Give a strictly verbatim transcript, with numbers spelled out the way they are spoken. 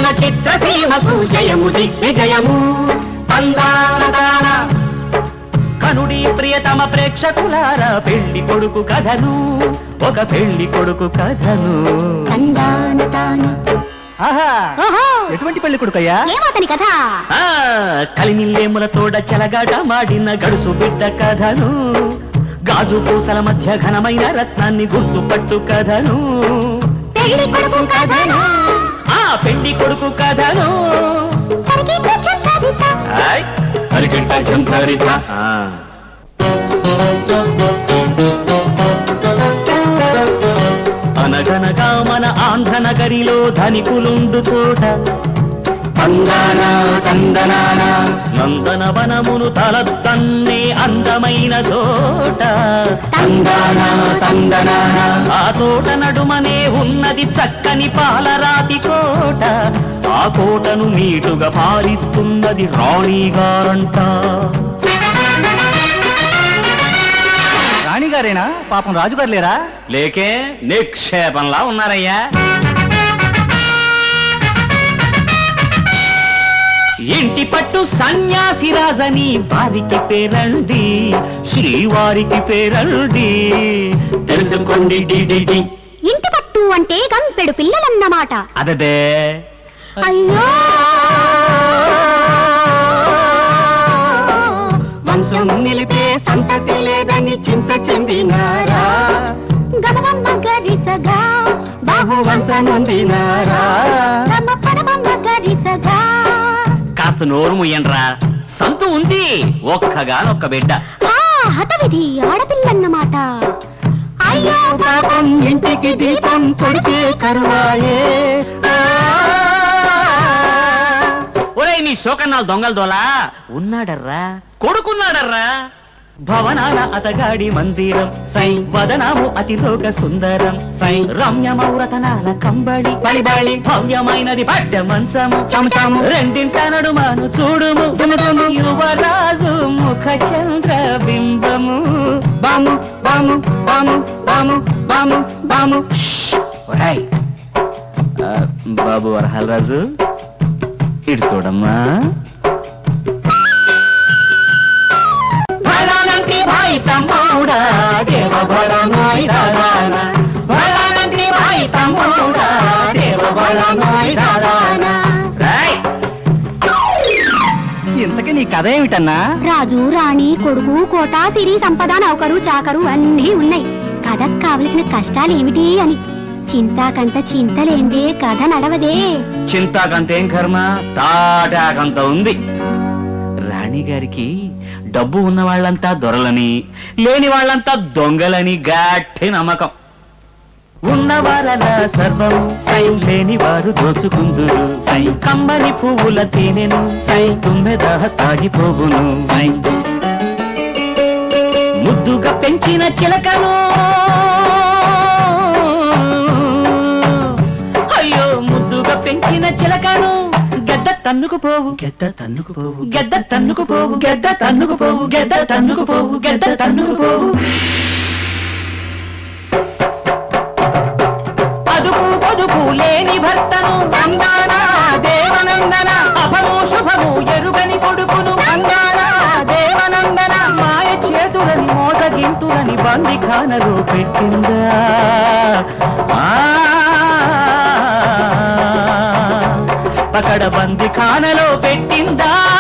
మన చిత్రసీమకు జయము దిగ్విజయము. తందాన కనుడి ప్రియతమ ప్రేక్షకులారా పెళ్లి కొడుకు కథను, ఒక పెళ్లి కొడుకు కథను. ఎటువంటి పెళ్లి కొడుకయ్యా? ఏమాతని కథ? కలిమిల్లేముల తోడ చెలగాట మాడిన గడుసు బిడ్డ కథను, గాజు పూసల మధ్య ఘనమైన రత్నాన్ని గుర్తుపట్టు కథను. పెళ్లి కొడుకు కథను, ఆ పెళ్లి కొడుకు కథను. అరిగంట జంతరిత. అనగనగా మన ఆంధ్ర నగరిలో ధనికులుండు చోట తందన తందనాన నందన వనమును తలతన్నే అందమైన తోట తందన తందనాన. ఆ తోట నడుమనే ఉన్నది చక్కని పాలరాతి కోట, ఆ కోటను మీటుగా పాలిస్తున్నది రాణిగారంట. రాణిగారేనా? పాపం రాజుగారు లేరా? లేకే నిక్షేపంలా ఉన్నారయ్యా. ఇంటి పట్టు సన్యాసి రాజని వారికి పేరండి, శ్రీవారికి పేరండి, తెలుసుకోండి. ఇంటి పట్టు అంటే గంపెడు పిల్లలన్నమాట. అదే అయ్యో వంశం నిలిపే సంతతి లేదని చింత చెందినారా, గమగమ్మ గరిసగా బాహువంత నొందినారా. గమ పరమమ్మ గరిసగా. కాస్త నోరు ముయ్యండ్రా, సంతు ఉంది ఒక్కగానొక్క బిడ్డ. హతవిధి ఆడపిల్లన్నమాట. అయ్యో పాపం ఇంటికి దీపం కొడితే కరువాయే. ఒరేయ్ నీ శోకన్నాలు దొంగల దోలా ఉన్నాడర్రా, కొడుకున్నాడర్రా. భవనాల అతగాడి మందిరం సై, వదనాము అతిలోక సుందరం సై, రమ్యమౌరతనాల కంబళి బళిబళి, భవ్యమైనది పడ్డ మంచము చమచము, రెండింట నడుమాను చూడుము యువరాజు ముఖ చంద్ర బింబము. బాము బాము బాము బాము బాము బాము. బాబు వరహాల రాజు ఇటు చూడమ్మా. తమ్ముడా దేవ బలనాయ్ దాదానా, బలనంటి భాయ్ తమ్ముడా దేవ బలనాయ్ దాదానా. ఇంతకీ నీ కథ ఏమిటన్నా? రాజు రాణి కొడుకు కోట సిరి సంపద నౌకరు చాకరు అన్నీ ఉన్నాయి. కథకు కావలసిన కష్టాలు ఏమిటి అని. చింతాకంత చింతలేందే కథ నడవదే. చింతాకంతేం కర్మ, తాటాకంత ఉంది. రాణిగారికి డబ్బు ఉన్న వాళ్ళంతా దొరలని, లేని వాళ్ళంతా దొంగలని గట్టి నమ్మకం. ఉన్నవారలా సర్వం సై, లేని వారు దోచుకుందురు సై, కమ్మని పువ్వుల తేనెను సై, తుమ్మెద తాగిపోవును సై. ముద్దుగా పెంచిన చిలకను, అయ్యో ముద్దుగా పెంచిన చిలకను గెద్ద తన్నుకు పోవు, గెద్ద తన్నుకు పోవు, గెద్ద తన్నుకు పోవు, గెద్ద తన్నుకు పోవు, గెద్ద తన్నుకు పోవు, గెద్ద తన్నుకు పోవు. అదుపు పొదుపు లేని భర్తను అందాన దేవనందన, అభము శుభము ఎరుగని కొడుకును అందాన దేవనందన, మాయ చేతులని మోసగింతులని బందిఖానలో పెట్టిందా. పకడ బంది ఖానలో పెట్టిందా.